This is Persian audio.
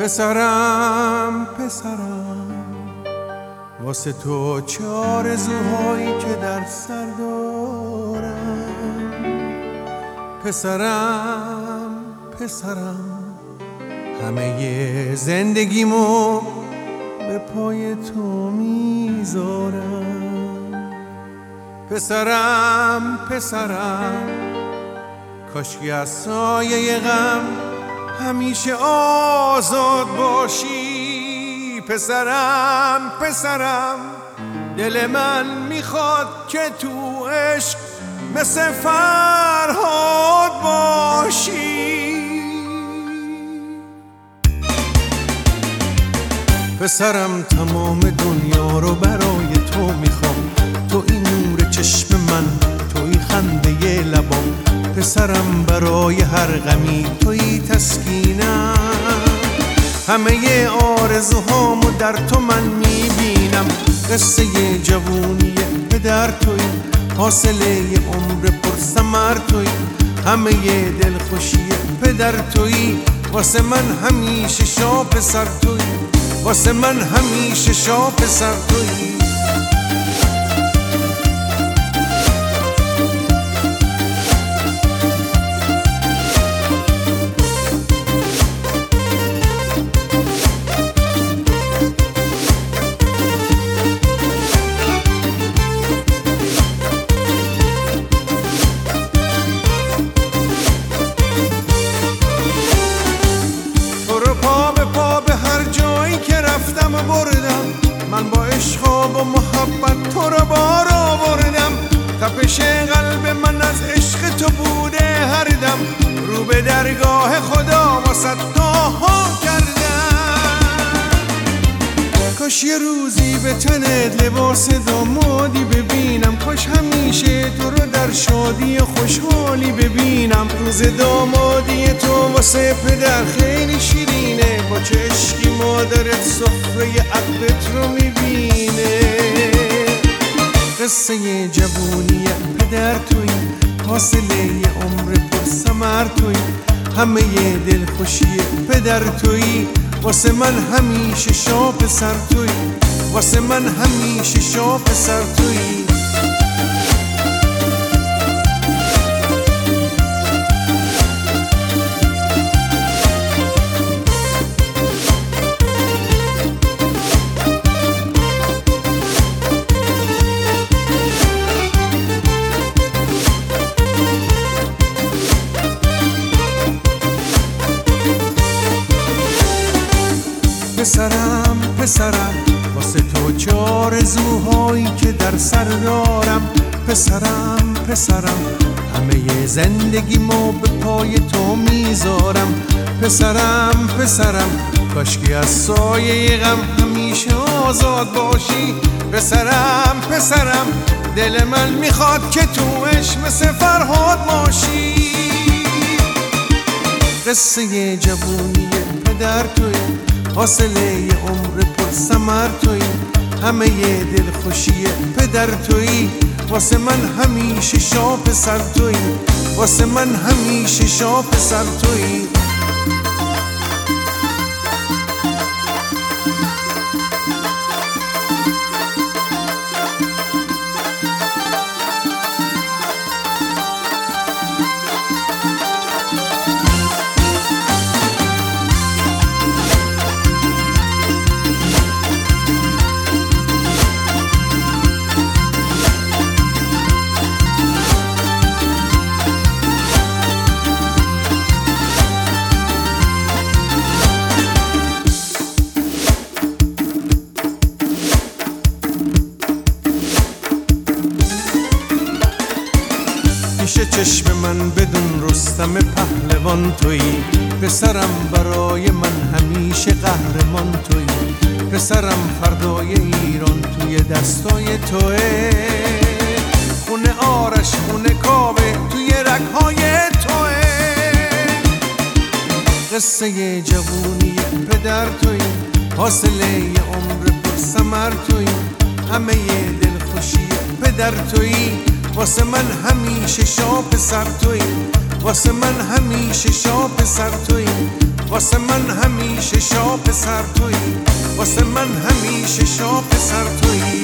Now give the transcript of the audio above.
پسرم واسه تو چه آرزوهایی که در سر دارم. پسرم همه زندگیمو به پای تو میذارم. پسرم کاشکی از سایه غم همیشه آزاد باشی. پسرم دل من میخواد که تو عشق مثل فرهاد باشی. پسرم تمام دنیا رو برای تو میخوام، توی نور چشم من، توی خنده لبام. پسرم برای هر غمی توی تسکینم، همه آرزوهامو در تو من میبینم. قصه جوونی پدر توی، حاصله عمر پر ثمر توی، همه دلخوشی پدر توی. واسه من همیشه شاه پسر توی، واسه من همیشه شاه پسر توی. بردم من با عشق و محبت تو رو بار آوردم. تپش قلب من از عشق تو بوده هر دم، رو به درگاه خدا واسه دعا کردم. کاش یه روزی به تنت لباس دامادی ببینم، کاش همیشه تو رو در شادی و خوشحالی ببینم. روز دامادی تو واسه پدر خیلی شیرینه، با چه عشقی مادرت سفره عقدت رو میبینه. قصه جوونی پدر توی، حاصله عمر پر ثمر توی، همه دلخوشی پدر توی. واسه من همیشه شاه پسر توی، واسه من همیشه شاه پسر توی. پسرم واسه تو چه آرزوهایی که در سر دارم. پسرم همه زندگیمو به پای تو میذارم. پسرم کاشکی از سایه غم همیشه آزاد باشی. پسرم دل من میخواد که تو عشق مثل فرهاد باشی. قصه جوونی پدر توی، حاصله عمر پر ثمر توی، همه دلخوشی پدر توی. واسه من همیشه شاه پسر توی، واسه من همیشه شاه پسر توی. پیش چشم من بدون رستم پهلوان توی. پسرم برای من همیشه قهرمان توی. پسرم فردای ایران توی دستای توه، خونه آرش خونه کاوه توی رگهای توه. قصه جوونی پدر توی، حاصله عمر پر ثمر توی، همه دلخوشی پدر توی. واسه من همیشه شاه پسر توی، واسه من همیشه شاه پسر توی. واسه من همیشه شاه پسر تویی، واسه من همیشه شاه پسر تویی.